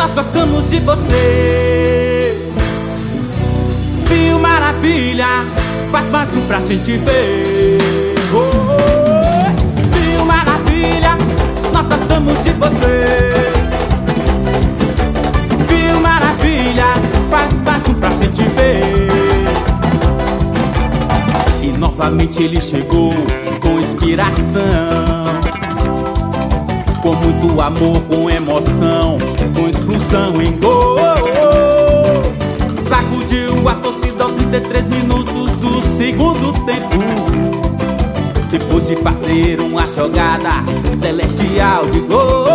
nós gostamos de você. Viu, maravilha, faz mais um pra gente ver. Viu, maravilha, nós gostamos de você. Viu, maravilha, faz mais um pra gente ver. E novamente ele chegou com inspiração, com muito amor, com emoção, com explosão em gol. Sacudiu a torcida aos 33 minutos do segundo tempo, depois de fazer uma jogada celestial de gol.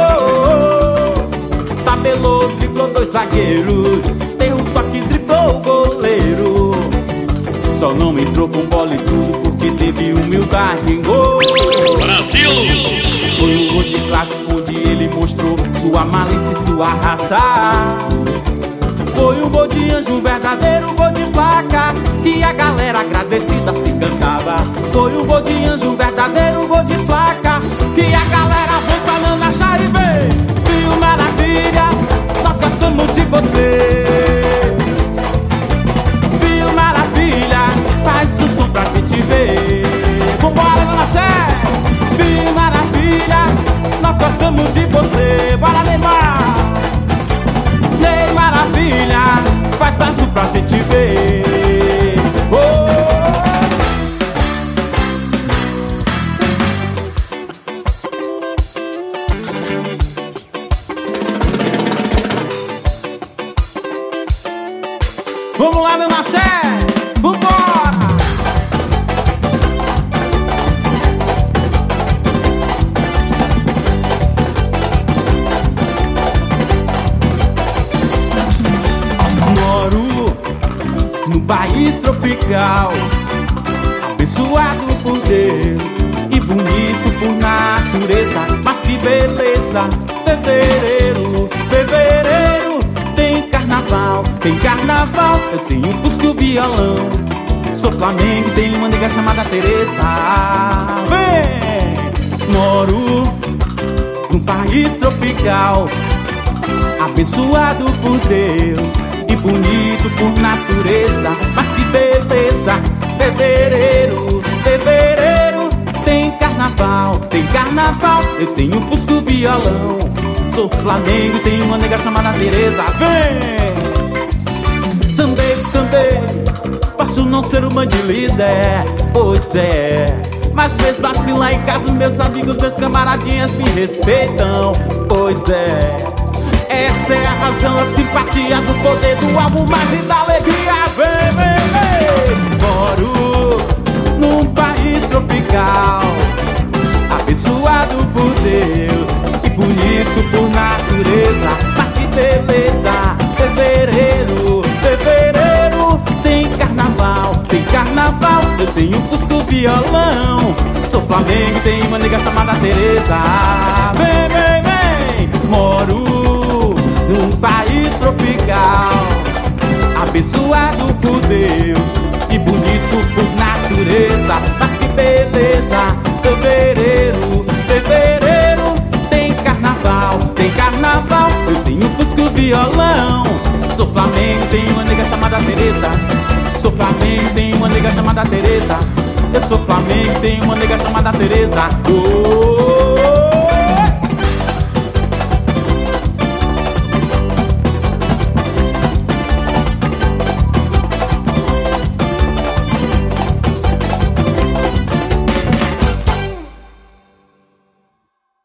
Tabelou, driblou dois zagueiros, deu um toque, driblou o goleiro. Só não entrou com bola e tudo porque teve humildade em gol. Brasil! Foi um gol de classe onde ele mostrou sua malícia e sua raça. Foi um gol de anjo, um verdadeiro gol de placa, que a galera agradecida se cantava. Foi um gol de anjo, um verdadeiro gol de placa, que a galera vem falando, achar e ver. Viu, maravilha, nós gostamos de você. Viu, maravilha, faz o som pra gente ver. Vambora, Dona Sé! Viu, maravilha, nós gostamos de você. Bora, Neymar! Ney, maravilha, faz mais um pra gente ver. Vamos lá, Dona Sé! Vambora! Num país tropical, abençoado por Deus e bonito por natureza. Mas que beleza! Fevereiro, fevereiro, tem carnaval, tem carnaval. Eu tenho um fusco violão, sou Flamengo, tenho uma nega chamada Teresa. Vem! Moro num país tropical, abençoado por Deus e bonito por natureza. Mas que beleza! Fevereiro, fevereiro, tem carnaval, tem carnaval. Eu tenho um fusco violão, sou Flamengo, tenho uma nega chamada Teresa. Vem! Someday, someday, posso não ser uma de líder, pois é, mas mesmo assim lá em casa meus amigos, meus camaradinhas me respeitam, pois é. Essa é a razão, a simpatia do poder do amor, mais e da alegria. Vem, vem, vem! Moro num país tropical, abençoado por Deus e bonito por natureza. Mas que beleza! Fevereiro, fevereiro, tem carnaval, tem carnaval. Eu tenho um fusco violão, sou Flamengo, tenho uma nega chamada Teresa. Vem, vem, vem! Moro num país tropical, abençoado por Deus e bonito por natureza. Mas que beleza! Fevereiro, fevereiro, tem carnaval, tem carnaval. Eu tenho um fusco violão, sou Flamengo, tenho uma nega chamada Teresa. Sou Flamengo, tenho uma nega chamada Teresa. Eu sou Flamengo, tenho uma nega chamada Teresa.